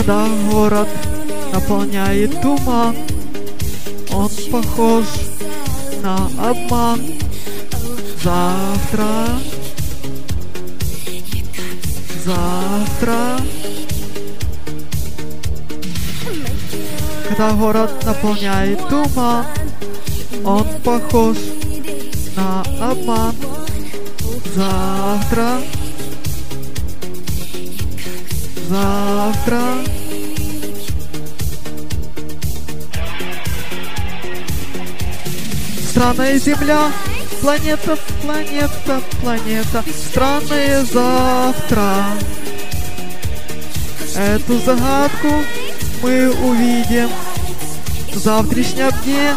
Когда город наполняет туман, он похож на обман. Завтра, завтра. Когда город наполняет туман, он похож на обман. Завтра, завтра. Странная земля, планета, планета, планета, странное завтра. Эту загадку мы увидим в завтрашнем дне.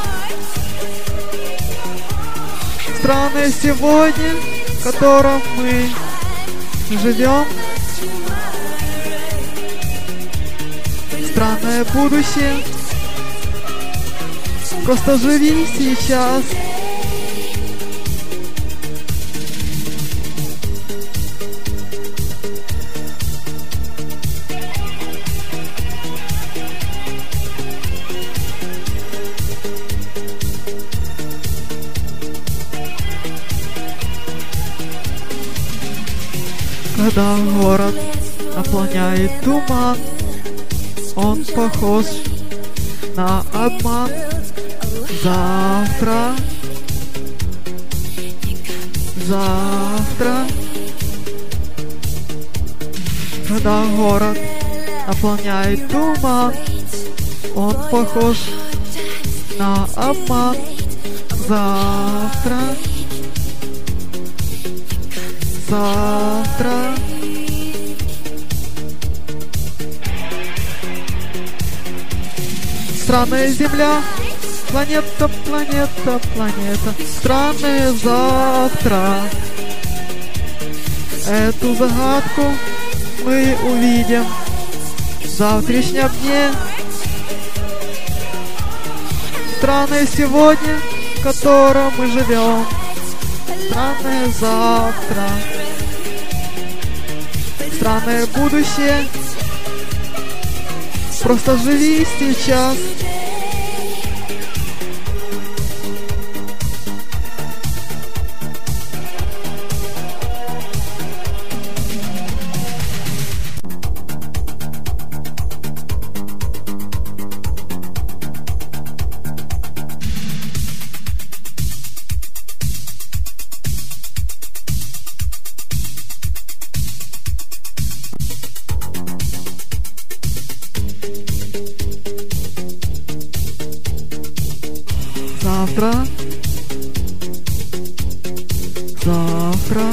Странное сегодня, в котором мы живем. Странное будущее. Просто живи сейчас. Когда город наполняет туман, он похож на обман. Завтра, завтра. Когда город наполняет туман, он похож на обман. Завтра, завтра. Странная земля, планета, планета, планета, странное завтра. Эту загадку мы увидим в завтрашнем дне. Странное сегодня, в котором мы живем. Странное завтра. Странное будущее. Просто живи сейчас. Завтра, завтра.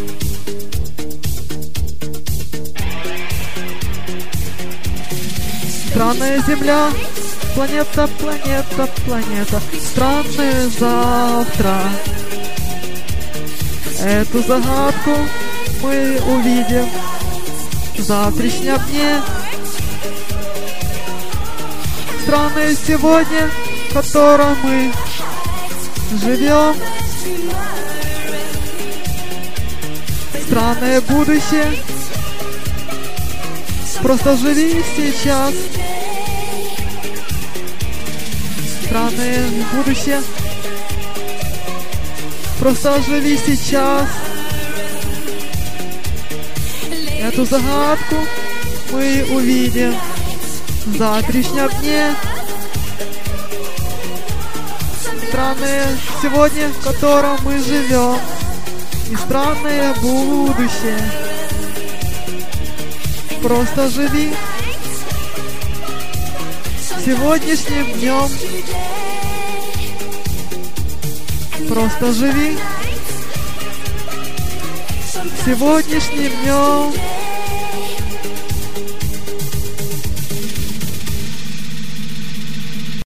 Странная земля, планета, планета, планета, странное завтра. Эту загадку мы увидим в завтрашнем дне. Странное сегодня, в котором мы живем. Странное будущее. Просто живи сейчас. Странное будущее. Просто живи сейчас. Эту загадку мы увидим в завтрашнем дне. Странное сегодня, в котором мы живем, и странное будущее. Просто живи сегодняшним днем. Просто живи сегодняшним днем.